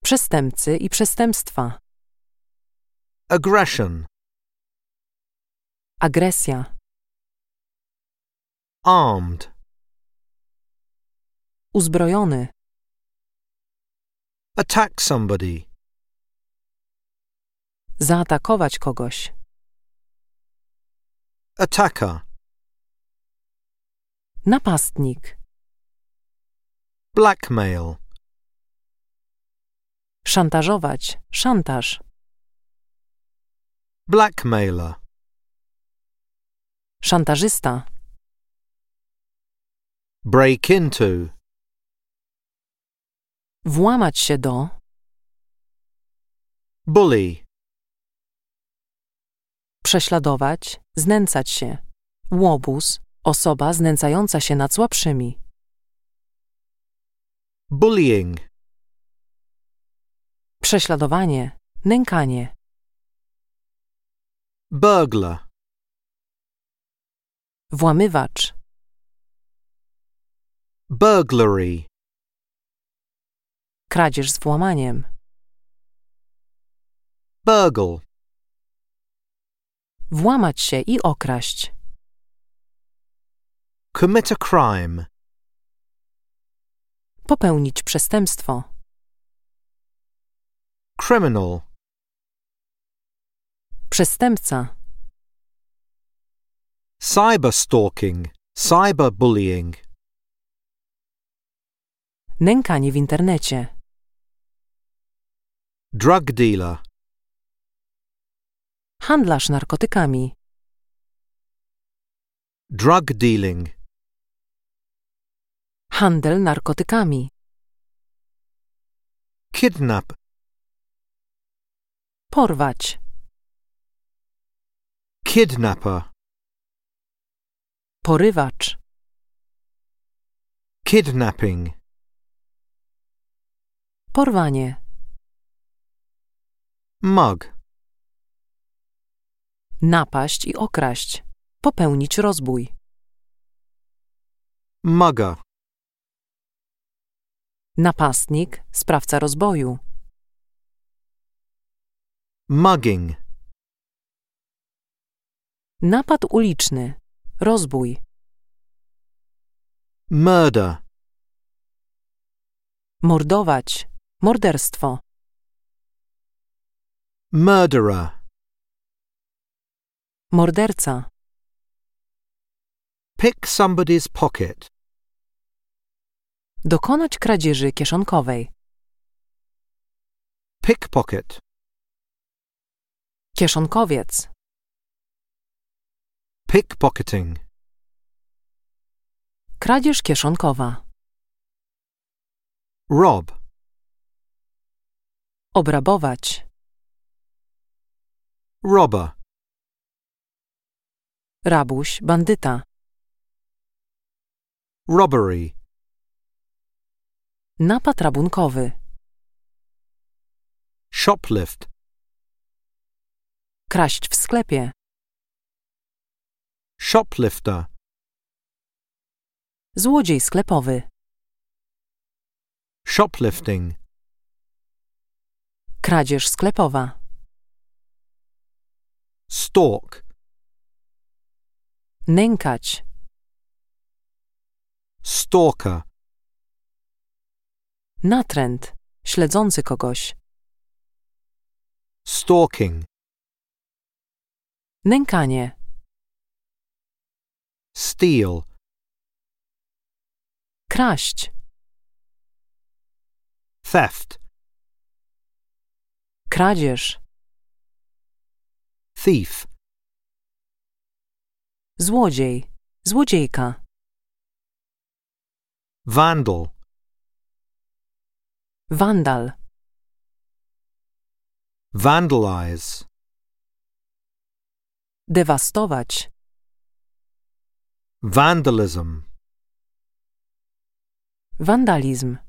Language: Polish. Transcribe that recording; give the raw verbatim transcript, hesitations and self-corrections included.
Przestępcy i przestępstwa. Aggression. Agresja. Armed. Uzbrojony. Attack somebody. Zaatakować kogoś. Attacker. Napastnik. Blackmail. Szantażować. Szantaż. Blackmailer. Szantażysta. Break into. Włamać się do. Bully. Prześladować. Znęcać się. Łobuz. Osoba znęcająca się nad słabszymi. Bullying. Prześladowanie. Nękanie. Burglar. Włamywacz. Burglary. Kradzież z włamaniem. Burgle. Włamać się i okraść. Commit a crime. Popełnić przestępstwo. Criminal. Przestępca. Cyberstalking. Cyberbullying. Nękanie w internecie. Drug dealer. Handlarz narkotykami. Drug dealing. Handel narkotykami. Kidnap. Porwać. Kidnapper. Porywacz. Kidnapping. Porwanie. Mug. Napaść i okraść. Popełnić rozbój. Mugger. Napastnik. Sprawca rozboju. Mugging. Napad uliczny. Rozbój. Murder. Mordować. Morderstwo. Murderer. Morderca. Pick somebody's pocket. Dokonać kradzieży kieszonkowej. Pickpocket. Kieszonkowiec. Pickpocketing. Kradzież kieszonkowa. Rob. Obrabować. Robber. Rabuś, bandyta. Robbery. Napad rabunkowy. Shoplift. Kraść w sklepie. Shoplifter. Złodziej sklepowy. Shoplifting. Kradzież sklepowa. Stalk. Nękać. Stalker. Natręt. Śledzący kogoś. Stalking. Nękanie. Steal. Kraść. Theft. Kradzież. Thief. Złodziej. Złodziejka. Vandal. Wandal. Vandalize. Dewastować. Vandalism. Wandalizm.